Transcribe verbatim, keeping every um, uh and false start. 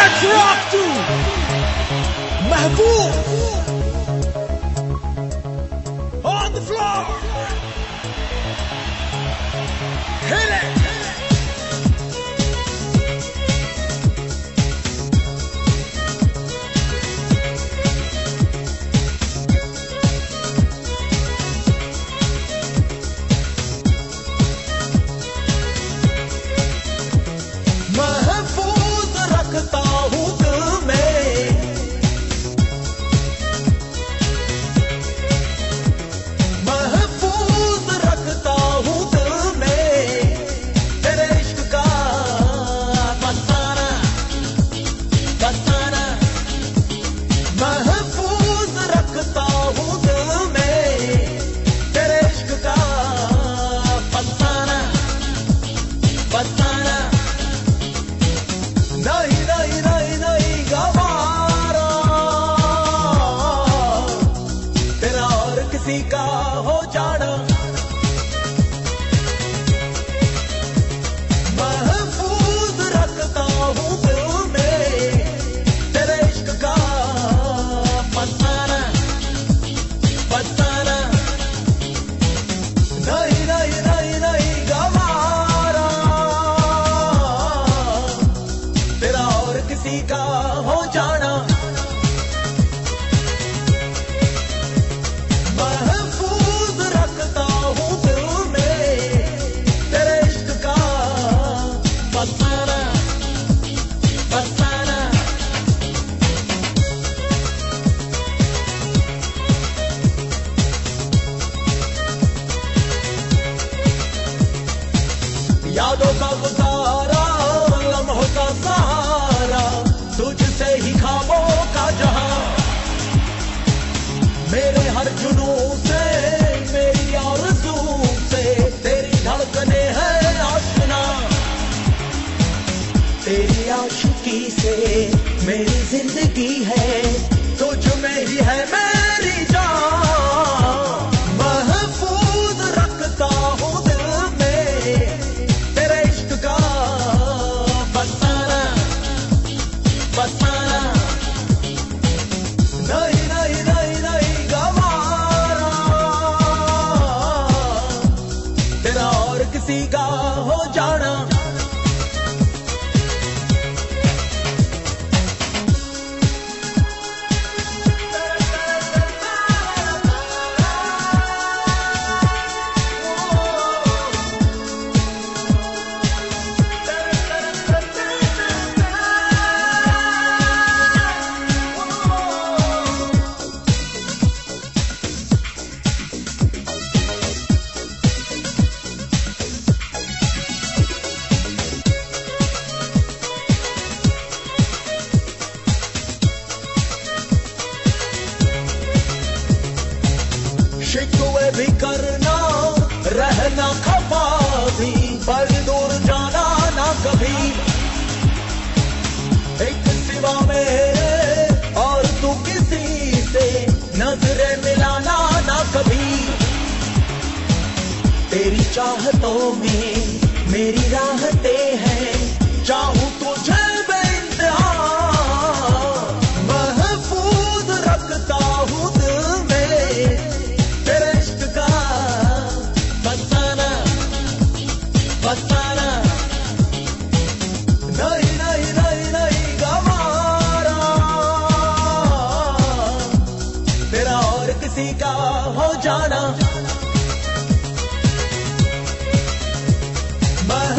Let's rock to Mahfouz on the floor. Hit it. महफूज रखता हूँ दिल में, महफूज रखता हूँ दिल में, तेरे इश्क का फसाना फसाना। महफूज रखता हूँ दिल में, तेरे इश्क का फसाना फसाना। नहीं नहीं नहीं नहीं गवारा तेरा और किसी का हो जाना। महफूज रखता हूँ दिल में, तेरे इश्क का फसाना फसाना। नहीं नहीं नहीं नहीं गवारा तेरा और किसी का हो जाना। महफूज रखता हूँ दिल में, तेरे इश्क का फसाना फसाना। यादों का गुजारा लम्हों का सहारा, तुझसे ही ख्वाबों का जहां। मेरे हर जुनून से मेरी आरज़ू से तेरी धड़कने हैं आशना। तेरी आशिकी से मेरी जिंदगी है, तुझ में ही है मेरी जान। महफूज रखता हूँ दिल में, तेरे इश्क का फसाना फसाना। नहीं नहीं नहीं नहीं गवारा तेरा और किसी का हो जाना। शिकवे भी करना रहना खफा भी, पर दूर जाना ना कभी। एक सिवा मेरे और तू किसी से नजरें मिलाना ना कभी। तेरी चाहतों में मेरी राहतें हैं, चाहूं तुझे बेइंतहा। महफूज रखता हूँ दिल में, तेरे इश्क का फसाना फसाना। नहीं नहीं नहीं नहीं गवारा तेरा और किसी का हो जाना।